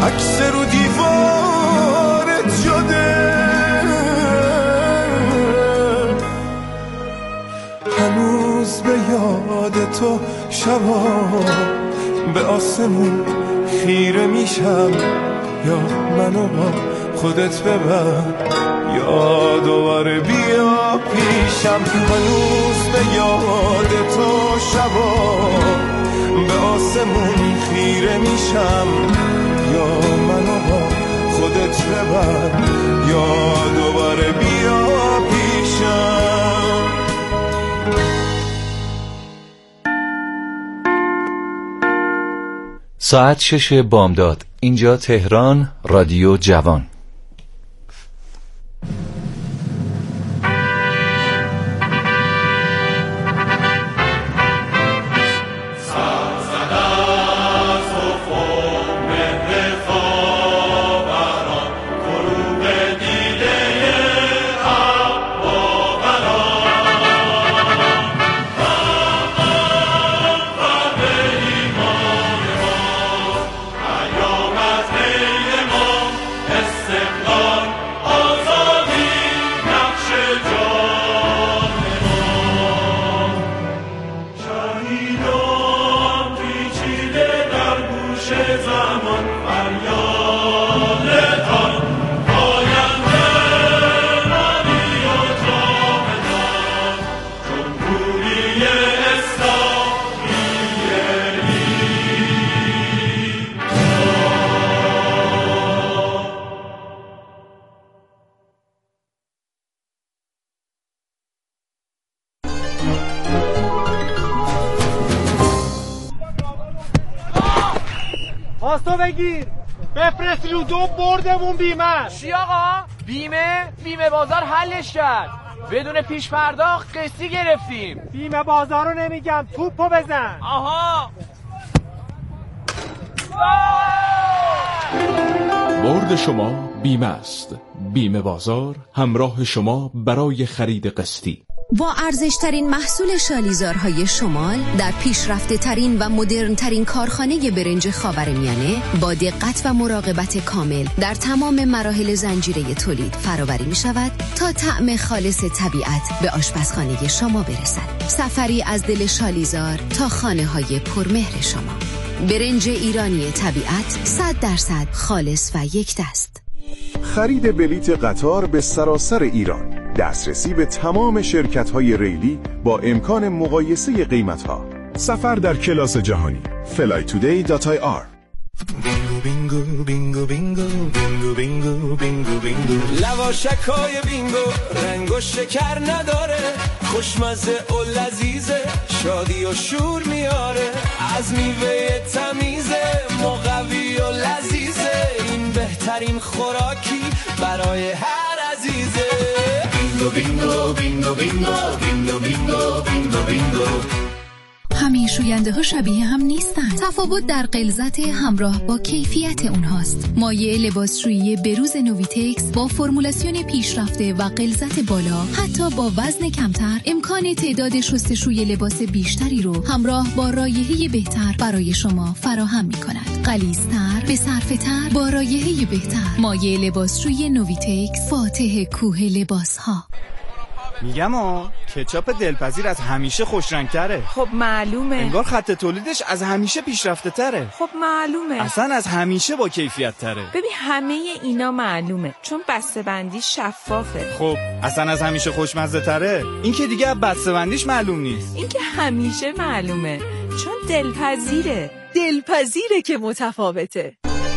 عکس رو دیوارت شده. هنوز به یاد تو شبا به آسمون خیره میشم، یا منو با خودت ببر یا دوباره بیا پیشم. هنوز به یاد تو شبا به آسمون خیره میشم، یا منو با خودت ببر یا دوباره بیا پیشم. ساعت 6 بامداد. اینجا تهران، رادیو جوان. پاستو بگیر بفرست رو دو بردمون بیمه. چی آقا؟ بیمه بازار حلش کرد، بدون پیش پرداخت قسطی گرفتیم. بیمه بازار رو نمیگم، توپو بزن. آها برد شما بیمه است. بیمه بازار همراه شما برای خرید قسطی. با ارزشترین محصول شالیزارهای شمال در پیشرفته ترین و مدرن ترین کارخانه برنج خاورمیانه با دقت و مراقبت کامل در تمام مراحل زنجیره تولید فراوری می شود تا طعم خالص طبیعت به آشپزخانه شما برسد. سفری از دل شالیزار تا خانه های پرمهر شما. برنج ایرانی طبیعت 100% خالص و یک دست. خرید بلیت قطار به سراسر ایران، دسترسی به تمام شرکت‌های ریلی با امکان مقایسه قیمت‌ها. سفر در کلاس جهانی. flytoday.ir. بینگو بینگو بینگو بینگو بینگو بینگو بینگو لواشکای بینگو رنگ و شکر نداره، خوشمزه و لذیذه، شادی و شور میاره، از میوه تمیزه، مقوی و لذیذه، این بهترین خوراکی برای هر عزیزه. بینگو بینگو بینگو بینگو بینگو بینگو بینگو بینگو. همه شوینده ها شبیه هم نیستن. تفاوت در غلظت همراه با کیفیت اونهاست. مایع لباسشویی بروز نویتکس با فرمولاسیون پیشرفته و غلظت بالا، حتی با وزن کمتر، امکان تعداد شستشوی لباس بیشتری رو همراه با رایحه بهتر برای شما فراهم می‌کند. غلیظ‌تر، به صرفه‌تر، با رایحه بهتر. مایع لباسشویی نویتکس، فاتح کوه لباس‌ها. میگم کچاپ دلپذیر از همیشه خوشرنگ‌تره. خب معلومه. انگار خط تولیدش از همیشه پیشرفته تره. خب معلومه. اصلا از همیشه با کیفیت تره. ببین همه اینا معلومه چون بسته‌بندی شفافه. خب اصلا از همیشه خوشمزه تره. این که دیگه بسته‌بندیش معلوم نیست. این که همیشه معلومه چون دلپذیره. دلپذیره که متفاوته.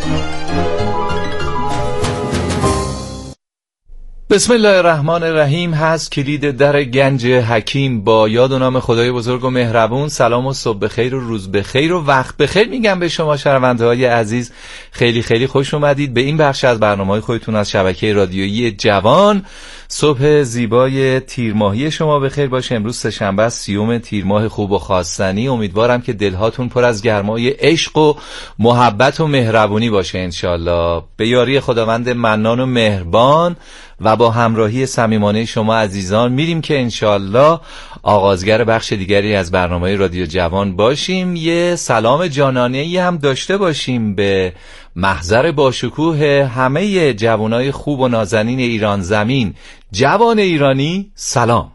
بسم الله الرحمن الرحیم. هست کلید در گنج حکیم. با یاد و نام خدای بزرگ و مهربون. سلام و صبح بخیر و روز بخیر و وقت بخیر میگم به شما شنونده های عزیز. خیلی خیلی خوش اومدید به این بخش از برنامه‌های خودتون از شبکه رادیویی جوان. صبح زیبای تیر ماهی شما بخیر باشه. امروز سه‌شنبه 30 تیر ماه خوب و خواستنی. امیدوارم که دلهاتون پر از گرمای عشق و محبت و مهربونی باشه انشالله. به یاری خداوند منان و مهربان و با همراهی صمیمانه شما عزیزان میریم که انشالله آغازگر بخش دیگری از برنامه رادیو جوان باشیم. یه سلام جانانه‌ای هم داشته باشیم به محضر باشکوه همه جوانای خوب و نازنین ایران زمین. جوان ایرانی سلام.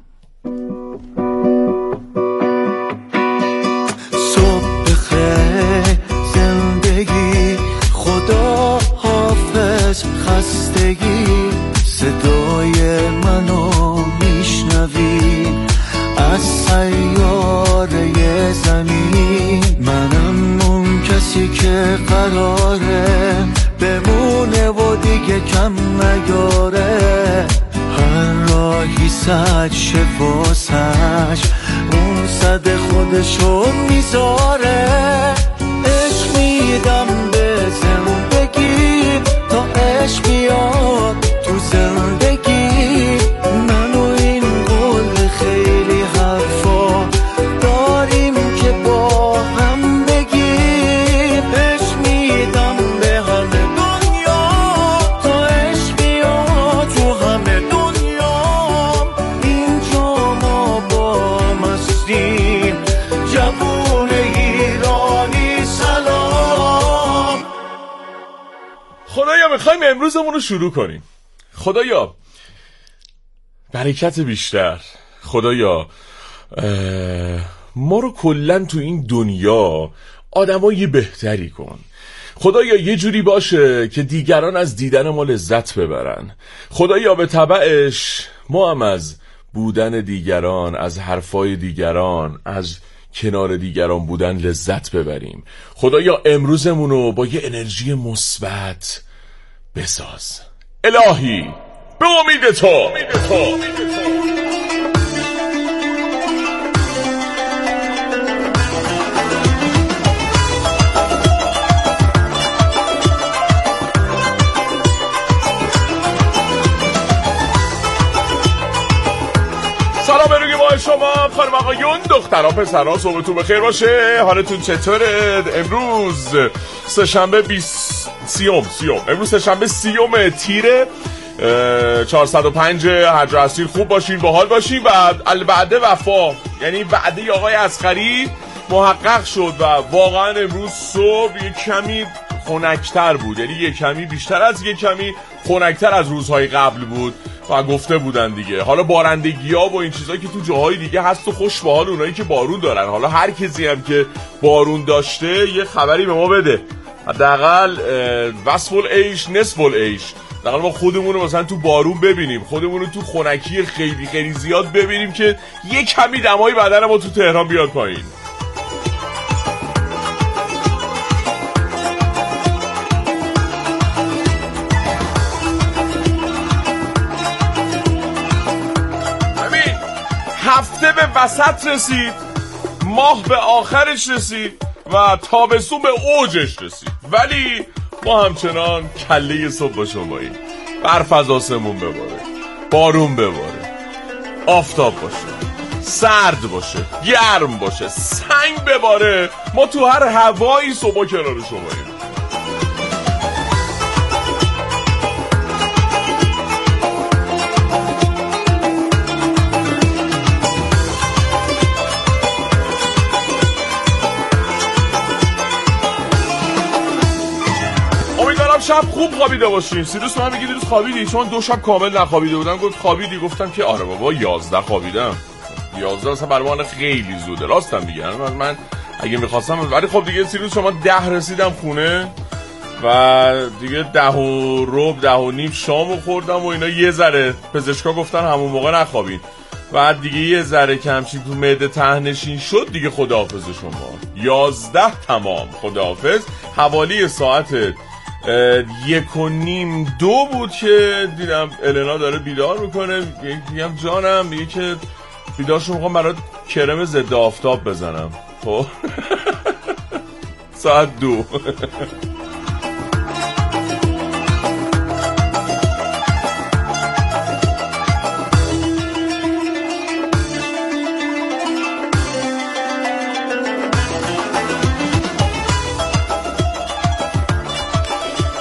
صبح بخیر زندگی، خدا حافظ خستگی، صدای منو میشنوی از سیاره زمین. منم اون کسی که قراره بمونه و دیگه کم نیاره. هر راهی صد شفاسش اون صد خودشو میذاره. عشق میدم به زندگی تا عشق بیاد تو زندگی. منو این قول خیلی حرفا داریم که با هم بگیم. عشق میدم به همه دنیا تا عشق بیاد تو همه دنیا. اینجا ما با هم هستیم، جوون ایرانی سلام. خدایا میخوایم امروزمون رو شروع کنیم. خدایا برکت بیشتر، خدایا ما رو کلن تو این دنیا آدمای بهتری کن. خدایا یه جوری باشه که دیگران از دیدن ما لذت ببرن. خدایا به تبعش ما هم از بودن دیگران، از حرفای دیگران، از کنار دیگران بودن لذت ببریم. خدایا امروزمون رو با یه انرژی مثبت بساز الهی، به امید تو. سلام بروگی با شما خانم آقایون، دخترها پسرها، صبحتون بخیر باشه. حالتون چطوره؟ امروز سه‌شنبه امروز سه‌شنبه 30 تیر 405 هجر اسیر. خوب باشین، باحال باشین. و الوعده وفا، یعنی وعده آقای اصغری محقق شد و واقعا امروز صبح یک کمی خنک‌تر بود، یعنی یک کمی بیشتر از یک کمی خنک‌تر از روزهای قبل بود و گفته بودن دیگه. حالا بارندگی‌ها و این چیزایی که تو جاهای دیگه هست و خوش به حال اونایی که بارون دارن. حالا هر کسی هم که بارون داشته یه خبری به ما بده، حداقل وصف العیش نصف العیش. حداقل ما خودمون رو مثلا تو بارون ببینیم، خودمون رو تو خنکی خیلی خیلی زیاد ببینیم که یه کمی دمای بدن ما تو تهران بیاد پایین. هفته به وسط رسید، ماه به آخرش رسید و تابستون به اوجش رسید، ولی ما همچنان کله صبح با شماییم. برف از آسمون بباره، بارون بباره، آفتاب باشه، سرد باشه، گرم باشه، سنگ بباره، ما تو هر هوایی صبح کنار شماییم. شب خوب خوابیده باشین. سیروس من میگه دیروز خوابیدی؟ چون 2 شب کامل نخوابیده بودم. گفت خوابیدی؟ گفتم که آره بابا 11 خوابیدم. 11 اصلا برای من خیلی زوده. راستم میگم من اگه میخواستم، ولی خب دیگه سیروس شما 10 رسیدم خونه و دیگه 10 و ربع 10 و نیم شامو خوردم و اینا. یه ذره پزشکا گفتن همون موقع نخوابین. بعد دیگه یه ذره کمچین تو معده تهنشین شد دیگه. خداحافظ شما. 11 تمام خداحافظ. حوالی ساعت 1:30-2 بود که دیدم النا داره بیدار میکنه. میگم جانم، میگه که بیدارشو میخوام برات کرم ضد آفتاب بزنم. خب ساعت 2.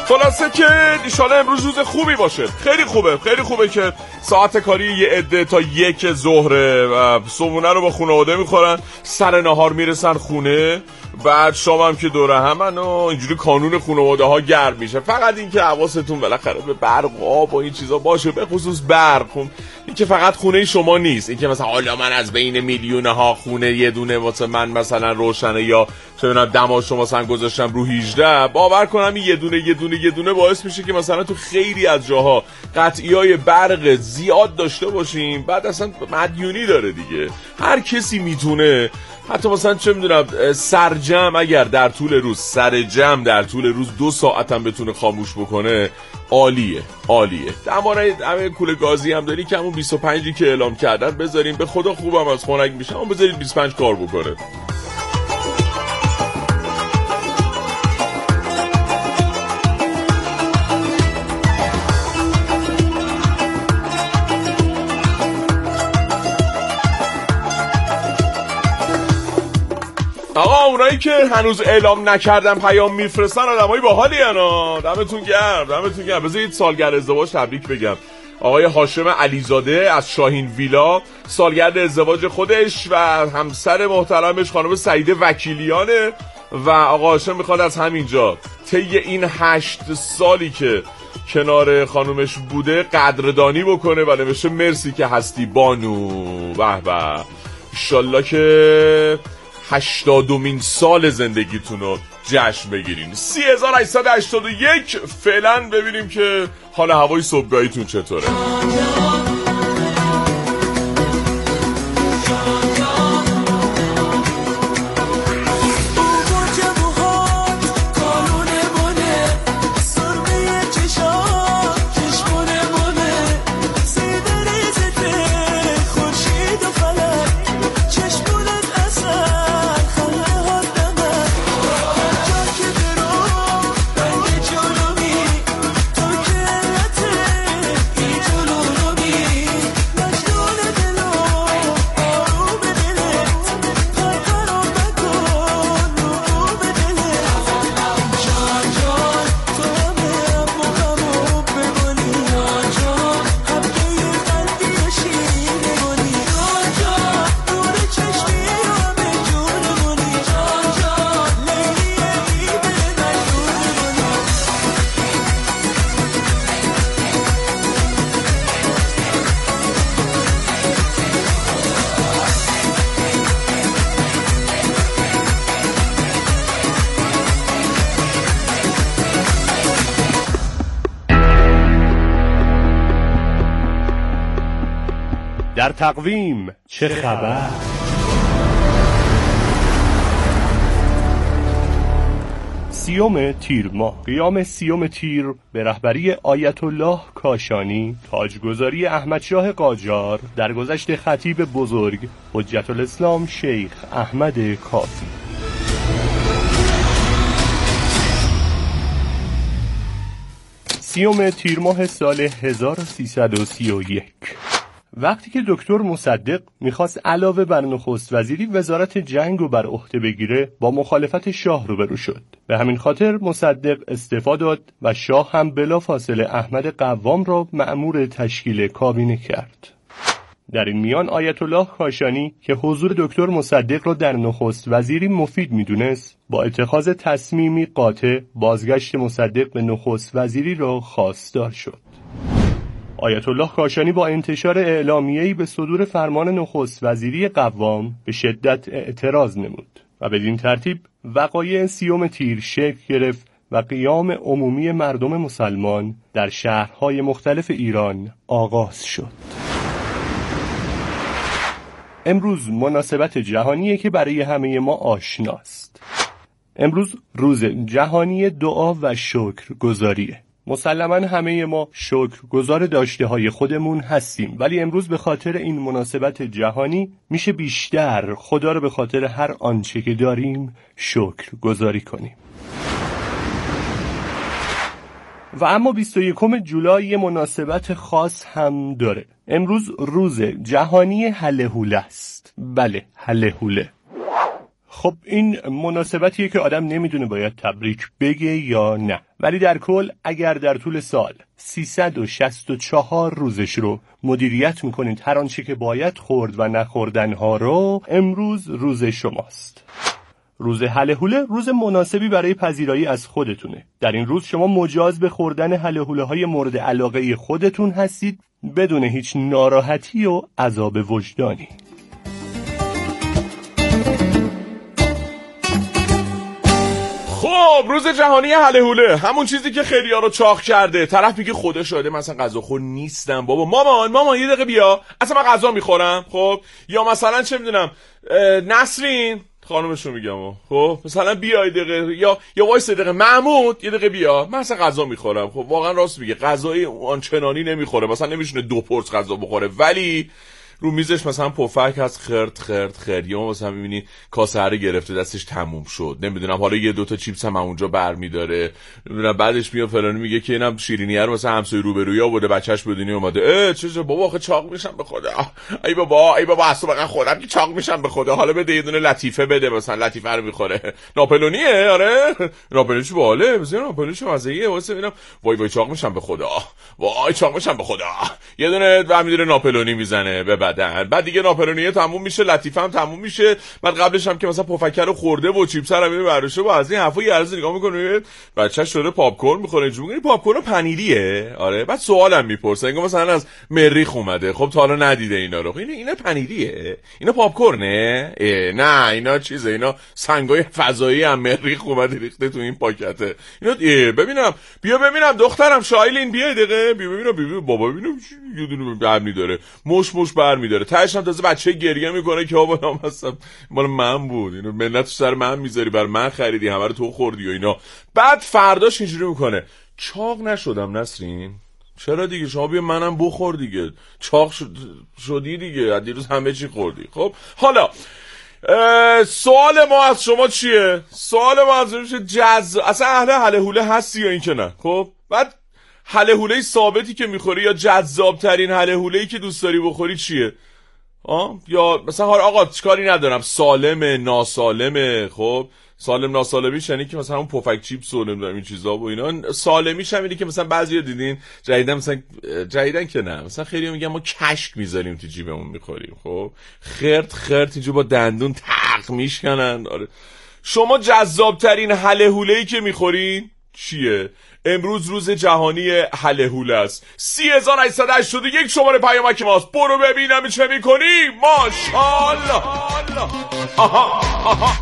خلاصه که انشالله امروز روز خوبی باشه. خیلی خوبه که ساعت کاری یه عده تا 1 ظهر صبحونه رو با خانواده میخورن، سر نهار میرسن خونه، بعد شام هم که دوره همن و اینجوری کانون خانواده ها گرم میشه. فقط این که حواستون بالاخره به برق و آب و این چیزا باشه، به خصوص برق. این که فقط خونه شما نیست، این که مثلا حالا من از بین میلیون ها خونه یه دونه واسه من مثلا روشنه یا چه میدونم دما شما مثلا گذاشتم رو 18، باور کنم این یه دونه باعث میشه که مثلا تو خیلی از جاها قطعیای برق زیاد داشته باشیم. بعد اصلا مدیونی داره دیگه، هر کسی میتونه حتی مثلا چه میدونم سرجم اگر در طول روز 2 ساعت هم بتونه خاموش بکنه، عالیه. درباره همه کوله گازی هم داری که همون 25 که اعلام کردن بذاریم، به خدا خوبم از خنک میشه، اون بذارید 25 کار بکنه. آقا اونایی که هنوز اعلام نکردن پیام میفرستن آدمای باحالی انا. دمتون گرم. بذارید سالگرد ازدواج تبریک بگم. آقای هاشم علیزاده از شاهین ویلا سالگرد ازدواج خودش و همسر محترمش خانم سعیده وکیلیانه و آقا هاشم میخواد از همینجا طی این 8 سالی که کنار خانومش بوده قدردانی بکنه و نوشته مرسی که هستی بانو. به به، انشالله که 80مین سال زندگیتون رو جشن بگیرین. 3881. فعلا ببینیم که حال هوای صبحگاهیتون چطوره. در تقویم چه خبر؟ سیوم تیر ماه، قیام سیوم تیر به رهبری آیت الله کاشانی، تاجگذاری احمد شاه قاجار، درگذشت خطیب بزرگ حجت الاسلام شیخ احمد کافی. سیوم تیر ماه سال 1331. وقتی که دکتر مصدق میخواست علاوه بر نخست وزیری وزارت جنگ رو بر عهده بگیره، با مخالفت شاه روبرو شد. به همین خاطر مصدق استعفا داد و شاه هم بلافاصله احمد قوام را مأمور تشکیل کابینه کرد. در این میان آیت الله کاشانی که حضور دکتر مصدق را در نخست وزیری مفید میدونست، با اتخاذ تصمیمی قاطع بازگشت مصدق به نخست وزیری را خواستار شد. آیت الله کاشانی با انتشار اعلامیه‌ای به صدور فرمان نخست وزیری قوام به شدت اعتراض نمود و بدین ترتیب وقایع سیوم تیر شکل گرفت و قیام عمومی مردم مسلمان در شهرهای مختلف ایران آغاز شد. امروز مناسبت جهانیه که برای همه ما آشناست. امروز روز جهانی دعا و شکر گزاریه. مسلماً همه ما شکرگزار داشته‌های خودمون هستیم، ولی امروز به خاطر این مناسبت جهانی میشه بیشتر خدا رو به خاطر هر آنچه که داریم شکرگزاری کنیم. و اما 21 جولای یه مناسبت خاص هم داره. امروز روز جهانی هله هوله است. بله، هله هوله. خب این مناسبتیه که آدم نمیدونه باید تبریک بگه یا نه، ولی در کل اگر در طول سال 364 روزش رو مدیریت میکنید هر آنچه که باید خورد و نخوردنها رو، امروز روز شماست. روز هله هوله روز مناسبی برای پذیرایی از خودتونه. در این روز شما مجاز به خوردن هله هوله های مورد علاقه خودتون هستید بدون هیچ ناراحتی و عذاب وجدانی. خب روز جهانی هله هوله، همون چیزی که خیلی‌ها رو چاق کرده. طرف میگه خدا شاهده مثلا غذاخور نیستم، بابا مامان یه دقیقه بیا، اصلا من غذا میخورم. خب یا مثلا چه میدونم نسرین خانومشون میگم، خب مثلا بیا یه دقیقه، یا وایس دقیقه محمود یه دقیقه بیا، من اصلا غذا میخورم. خب واقعا راست میگه، غذای آنچنانی نمیخوره، مثلا نمیشونه 2 پرس غذا بخوره، ولی رو میزش مثلا پفک هست خرد یا مثلا میبینی کاسه هره گرفته دستش تموم شد، نمیدونم حالا یه 2 تا چیپس هم اونجا برمیداره، نمیدونم بعدش میاد فلانی میگه که اینم شیرینیه رو مثلا همسایه روبرویی آورده بچه‌ش بدونی اومده، چه بابا آخه چاق میشم به خدا، ای بابا اصلا واقعا خودم که چاق میشم به خدا، حالا بده یه دونه لطیفه بده، مثلا لطیفه رو میخوره، ناپلونیه، آره ناپلونیش باله، مثلا ناپلونیش مزه‌ایه، واسه ببینم وای چاق میشم به خدا، وای چاق میشم به خدا، یه دونه برمی‌داره ناپلونی میزنه به بعد دیگه ناپلونیه تموم میشه، لطیفه هم تموم میشه، بعد قبلش هم که مثلا پفکر رو خورده و چیپس رو میره برداشته و از این حرفا یه عرض نگاه میکنه بچه‌ش داره پاپ کورن میخوره، اینجوری میگه پاپ کورن پنیریه، آره بعد سوالم میپرسه انگار مثلا از مریخ اومده، خب تا حالا ندیده اینا رو، اینا پنیریه، اینا پاپ کورنه، نه اینا چیزه، اینا سنگای فضایی هم مریخ اومده ریخته تو این پاکته، اینا ببینم بیا ببینم دخترم شایلین بیا دقیقه بیا ببینم بابا ببینم یه دونه برمی داره مش برمی داره، تهش هم تازه بچه گریه میکنه که آبا مثلا مال من بود، اینو منتش سر من میذاری، بر من خریدی، همه رو تو خوردی و اینا. بعد فرداش اینجوری میکنه چاق نشدم نسرین، چرا دیگه شما بیا منم بخور دیگه، چاق شدی دیگه، از دیروز همه چی خوردی. خب حالا سوال ما از شما چیه؟ سوال ما از شما اصلا اهل هله هوله هستی یا این که نه؟ خب بعد هله هوله ثابتی که میخوری یا جذاب ترین هله هوله‌ای که دوست داری بخوری چیه؟ یا مثلا آقا چیکاری ندارم، سالمه ناسالمه، خب سالم ناسالمیش یعنی که مثلا اون پفک چیپس و نمیدونم این چیزا و اینا، سالمیش هم اینه که مثلا بعضیا دیدین جدیدن که نه مثلا خیلی میگن ما کشک میذاریم تو جیبمون میخوریم، خب خرد اینجا با دندون تق میشکنن. آره شما جذاب ترین هله هوله‌ای که میخورین چیه؟ امروز روز جهانی هله هوله است. 3881 شماره پیامک ماست، برو ببینم چه میکنی. ماشاءالله. آها.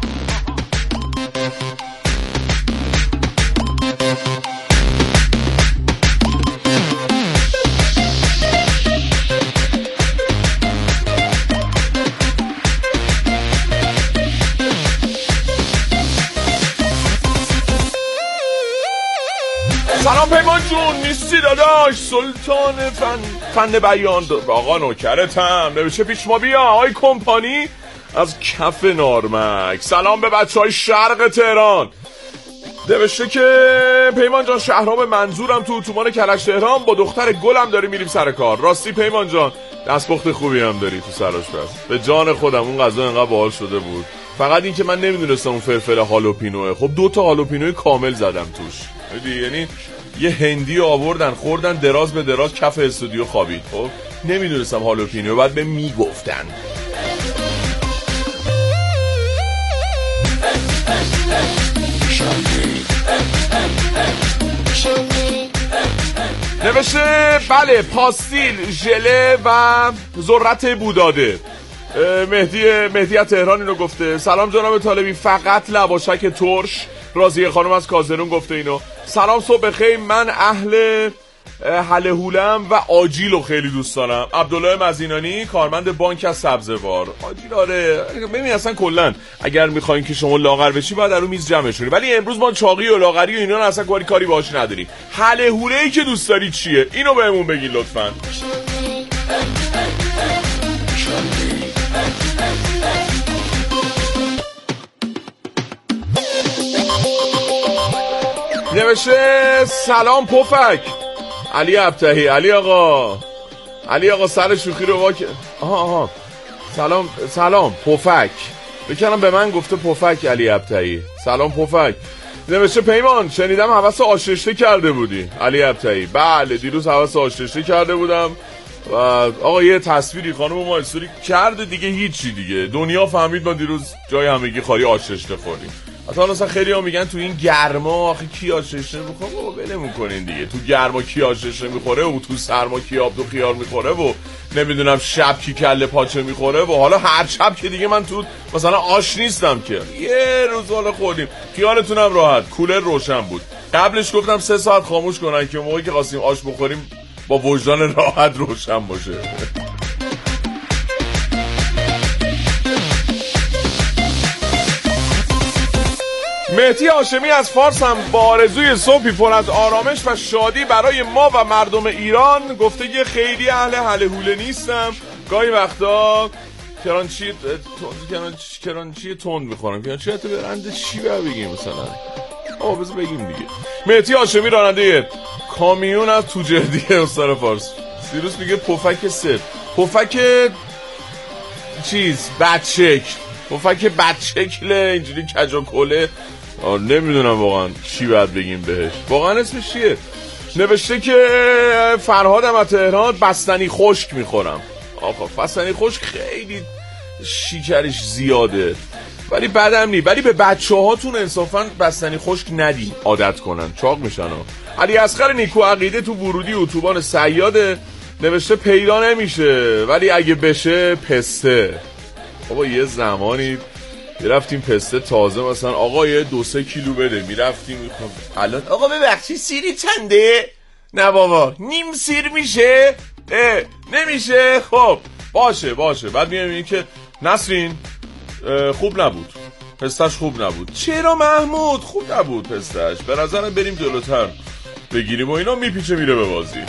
سلام پیمان جون، نیستی داداش؟ سلطان فن بیان آقا نوکرتم، نوشه پیش ما بیا آی کمپانی از کف نارمک. سلام به بچه های شرق تهران، نوشته که پیمان جان شهرام منظورم تو اتوبان کرج تهران با دختر گلم داریم میریم سر کار. راستی پیمان جان دستپخت خوبی هم داری تو سراش، بس به جان خودم اون غذا انقدر باحال شده بود، فقط این که من نمیدونستم اون فلفل هالوپینوه. خب 2 تا هالوپینوی کامل زدم توش، یعنی یه هندی آوردن خوردن دراز به دراز کف استودیو خوابید. خب نمیدونستم هالوپینو، بعد به میگفتن. نوشته بله پاستیل ژله و ذرت بوداده. مهدی از تهران اینو گفته. سلام جناب طالبی، فقط لواشک ترش. راضیه خانم از کازرون گفته اینو. سلام صبح بخیر، من اهل هله هولم و آجیلو خیلی دوست دارم. عبدالله مزینانی کارمند بانک از سبزوار. آجیل آره ببین اصلا کلا اگر میخواین که شما لاغر بشی باید در اون میز جمعشونی، ولی امروز ما چاقی و لاغری و اینا اصلا کاری باهاش نداریم. هله هوله‌ای که دوست داری چیه؟ اینو بهمون بگین لطفاً. نوشته سلام پفک علی ابتهی. علی آقا سر شوخی رو واکه. آها سلام پفک بکنم به من گفته پفک علی ابطحی. سلام پفک. نوشته پیمان شنیدم هوس آشرشته کرده بودی علی ابطحی. بله دیروز هوس آشرشته کرده بودم و آقا یه تصویری خانم ما استوری کرده دیگه، هیچی دیگه دنیا فهمید ما دیروز جای همگی خالی آشرشته خوردیم. اصلا خیلی ها میگن تو این گرما آخه کی آشرشته میخوره؟ بابا ولمون کنین دیگه. تو گرما کی آشرشته میخوره و تو سرما کی آب و خیار میخوره و نمیدونم شب کی کله پاچه میخوره و حالا هر شب که دیگه من تو مثلا آش نیستم که. یه روز حالا خوردیم. خیالتونم راحت کولر روشن بود. قبلش گفتم 3 ساعت خاموش کنن که موقعی که خواستیم آش بخوریم با وجدان راحت روشن باشه. مهدی هاشمی از فارس هم با آرزوی صبحی پر از آرامش و شادی برای ما و مردم ایران گفته که خیلی اهل هله هوله نیستم، گاهی وقتا کرانچی تند میخورم. کرانچی حتی برنده چی بگیم مثلا بذار بگیم دیگه. مهدی هاشمی راننده کامیون از توجهدیه استان فارس. سیروس میگه پفک سفت، پفک چیز بدشکل، پفک بدشکل اینجوری کج و کله. نمیدونم واقعا چی باید بگیم بهش. واقعا اسمش چیه؟ نوشته که فرهادم از تهران بستنی خشک میخورم. آقا بستنی خشک خیلی شیکرش زیاده ولی بدم نی. ولی به بچه هاتون انصافا بستنی خشک ندین عادت کنن، چاق میشن. علی اصغر نیکو عقیده تو ورودی اتوبان صیاده نوشته پیدا نمیشه ولی اگه بشه پسته. بابا یه زمانی میرفتیم پسته تازه مثلا آقا یه 2-3 کیلو بده میرفتیم الان آقا ببخشی سیری چنده؟ نه بابا نیم سیر میشه؟ نمیشه. خب باشه بعد میگم که نسرین خوب نبود پستش، خوب نبود. چرا محمود خوب نبود پستش؟ به نظرم بریم جلوتر بگیریم و اینا. میپیچه میره به بازی.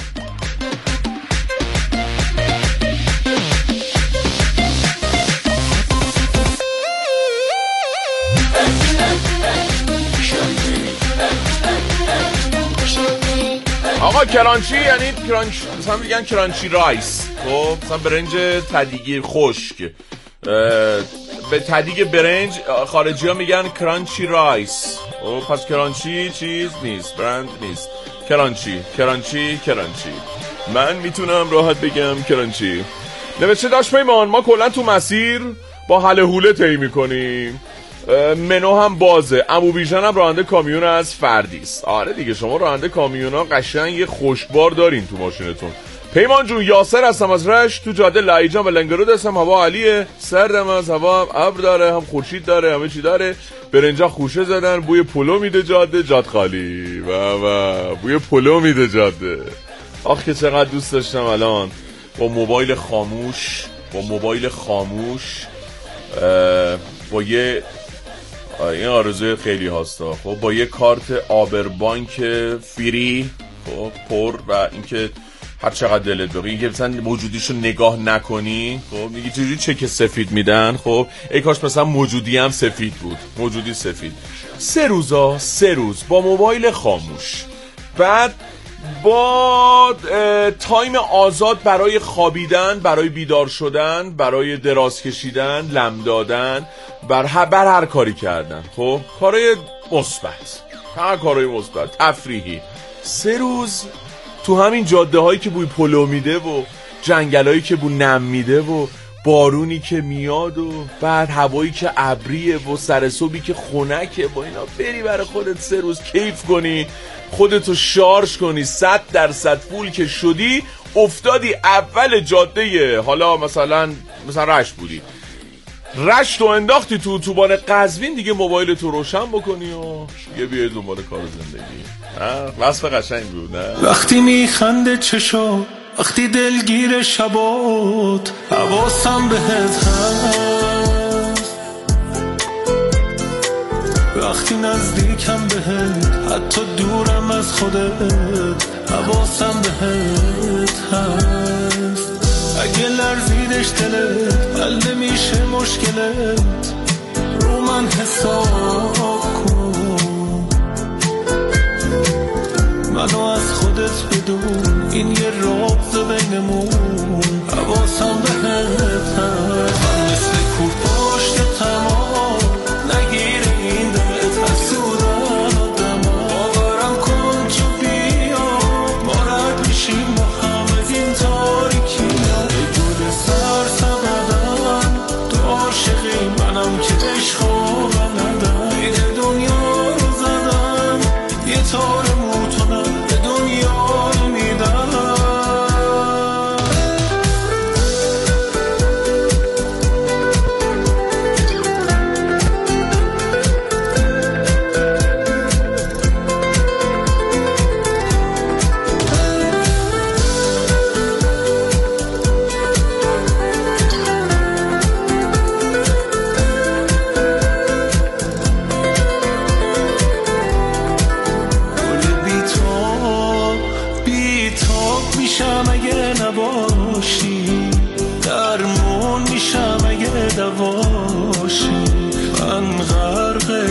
آقا کرانچی یعنی کرانچی، مثلا میگن کرانچی رایس. خب مثلا برنج تدیگی خشک، به تدیگ برنج خارجی ها میگن کرانچی رایس. پس کرانچی چیز نیست، برند نیست. کرانچی من میتونم راحت بگم کرانچی. نوشته داشت پیمان ما کلا تو مسیر با هله هوله طی میکنیم. منو هم بازه. عمو بیژن هم راننده کامیون از فردیس. آره دیگه شما راننده کامیونا قشنگ یه خوشبار دارین تو ماشینتون. پیمان جون یاسر هستم از رشت، تو جاده لایجان و لنگرود هستم. هوا عالیه، سردم از هوا هم ابر داره هم خورشید داره همه چی داره. برنجا خوشه زدن، بوی پلو میده جاده، جاد خالی و بوی پلو میده جاده. آخ که چقدر دوست داشتم الان با موبایل خاموش با یه این آرزوی خیلی هاستا. خب با یه کارت آبربانک فری خب پر و اینکه هر چقدر دلت بخواد اینکه مثلا موجودیشو نگاه نکنی. خب میگی چجوری چک سفید میدن. خب ای کاش مثلا موجودی هم سفید بود، موجودی سفید. 3 روز با موبایل خاموش، بعد با تایم آزاد برای خوابیدن، برای بیدار شدن، برای دراز کشیدن، لم دادن، بر هر کاری کردن. خب کارهای مثبت، هر کارهای مثبت تفریحی. 3 روز تو همین جاده هایی که بوی پلو میده و جنگل هایی که بوی نم میده و بارونی که میاد و بعد هوایی که ابریه و سر صبحی که خنکه، با اینا بری برای خودت 3 روز کیف کنی، خودتو شارژ کنی، 100% فول که شدی، افتادی اول جاده. حالا مثلا رشت بودی، رشت رو انداختی تو اتوبان قزوین، دیگه موبایلتو روشن بکنی و یه بیای دنبال کار زندگی. وصف قشنگ بود نه؟ وقتی میخنده چشو، وقتی دلگیر شبات، حواسم بهت هست، وقتی نزدیکم بهت، حتی دورم از خودت، حواسم بهت هست. اگه لرزیدش دلت، حل نمیشه مشکلت، رو من حساب کن، منو از خودت بدون، این یه رابط بینمون، حواسم بهت هست. من مثل کور پشت تمام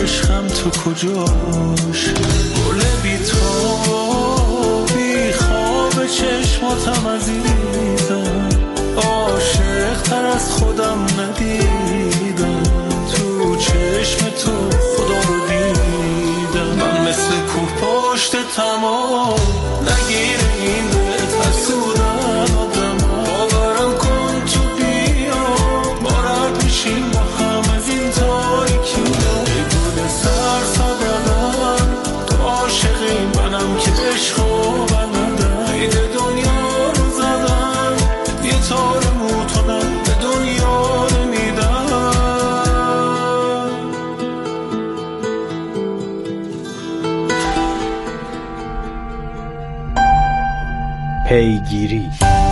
عشقم تو کجاش گل بی‌تابی خواب چشماتم عزیزم عاشق تر از خودم ندیدم تو چشم تو خدا رو دیدم من مثل کوه پشت تمام نگیر این به ترسودن آدم باورم کن تو بیا ما رد میشیم با هم از این تاریکی بدون سر صدقم تو عاشقی منم که عشقو بلدم قید دنیا رو زدم یه تار موتونم به دنیا نمیدم پیگیری.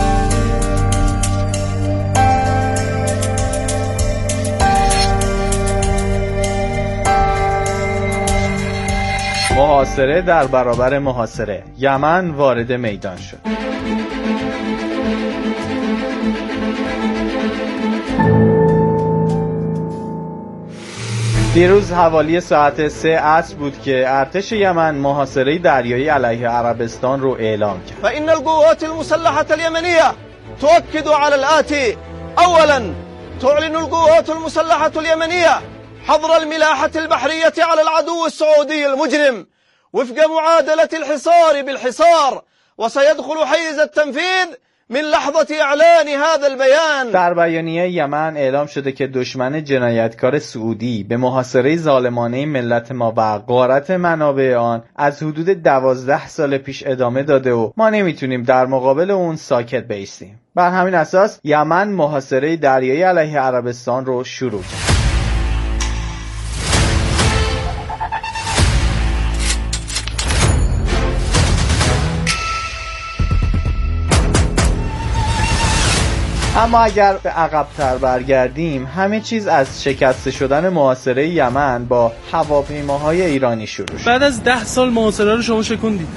محاصره در برابر محاصره. یمن وارد میدان شد. دیروز حوالی ساعت 3 عصر بود که ارتش یمن محاصره دریایی علیه عربستان رو اعلام کرد. فإن القوات المسلحة اليمنية تؤكد على الآتي: أولا تعلن القوات المسلحة اليمنية حظر الملاحة البحرية على العدو السعودي المجرم وفق معادلة الحصار بالحصار وسيدخل حيز التنفيذ من لحظة اعلان هذا البيان. در بیانیه یمن اعلام شده که دشمن جنایتکار سعودی به محاصره ظالمانه ملت ما و غارت منابع آن از حدود 12 سال پیش ادامه داده و ما نمیتونیم در مقابل اون ساکت بایستیم. بر همین اساس یمن محاصره دریایی علیه عربستان رو شروع کرد. اما اگر به عقب‌تر برگردیم همه چیز از شکسته شدن محاصره یمن با هواپیماهای ایرانی شروع شد. بعد از 10 سال محاصره رو شما شکوندید.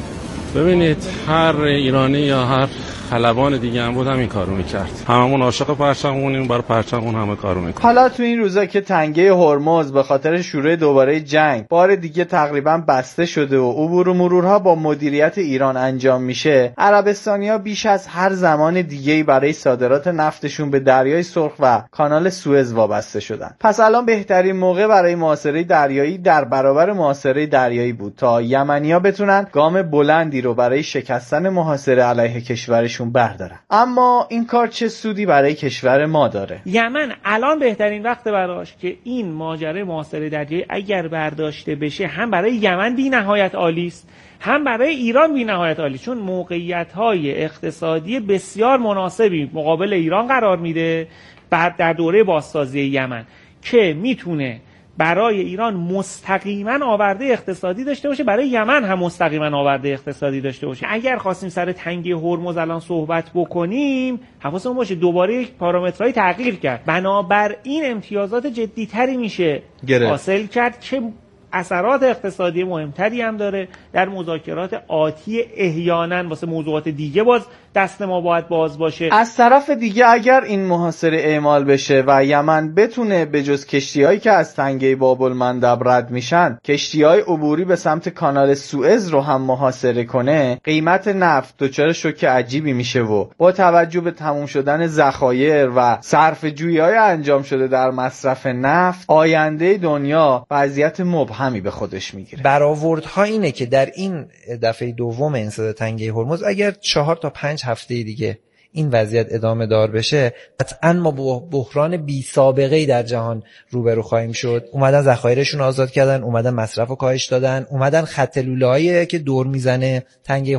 ببینید هر ایرانی یا هر خلبان دیگه هم بود همین کارو میکرد. هممون عاشق پرچممونیم، برای پرچممون همه کارو میکنیم. حالا تو این روزا که تنگه هرمز به خاطر شروع دوباره جنگ بار دیگه تقریبا بسته شده و عبور و مرورها با مدیریت ایران انجام میشه، عربستانی‌ها بیش از هر زمان دیگه‌ای برای صادرات نفتشون به دریای سرخ و کانال سوئز وابسته شدن. پس الان بهترین موقع برای محاصره دریایی در برابر محاصره دریایی بود تا یمنی‌ها بتونن گام بلندی رو برای شکستن محاصره علیه کشورشون بردارن. اما این کار چه سودی برای کشور ما داره؟ یمن الان بهترین وقت براش که این ماجرای محاصره دریایی اگر برداشته بشه هم برای یمن بی نهایت عالی است، هم برای ایران بی نهایت عالی، چون موقعیت‌های اقتصادی بسیار مناسبی مقابل ایران قرار میده بعد در دوره بازسازی یمن که میتونه برای ایران مستقیما آورده اقتصادی داشته باشه، برای یمن هم مستقیما آورده اقتصادی داشته باشه. اگر خواستیم سر تنگه هرمز الان صحبت بکنیم حواسمون باشه دوباره یک پارامترهای تغییر کرد، بنابراین امتیازات جدیتری میشه حاصل کرد که اثرات اقتصادی مهمتری هم داره. در مذاکرات آتی احیانا واسه موضوعات دیگه باز دست ما باید باز باشه. از طرف دیگه اگر این محاصره اعمال بشه و یمن بتونه به جز کشتی‌هایی که از تنگه باب المندب رد میشن کشتی‌های عبوری به سمت کانال سوئز رو هم محاصره کنه، قیمت نفت دچار شوک عجیبی میشه و با توجه به تموم شدن ذخایر و صرفه‌جویی‌های انجام شده در مصرف نفت آینده دنیا وضعیت مبهمی به خودش میگیره. برآوردها اینه که در این دفعه دوم انسداد تنگه هرمز اگر 4 تا 5 هفته دیگه این وضعیت ادامه دار بشه قطعا ما با بحران بی سابقه‌ای در جهان روبرو خواهیم شد. اومدن ذخایرشون آزاد کردن، اومدن مصرفو کاهش دادن، اومدن خط لوله‌ای که دور میزنه تنگه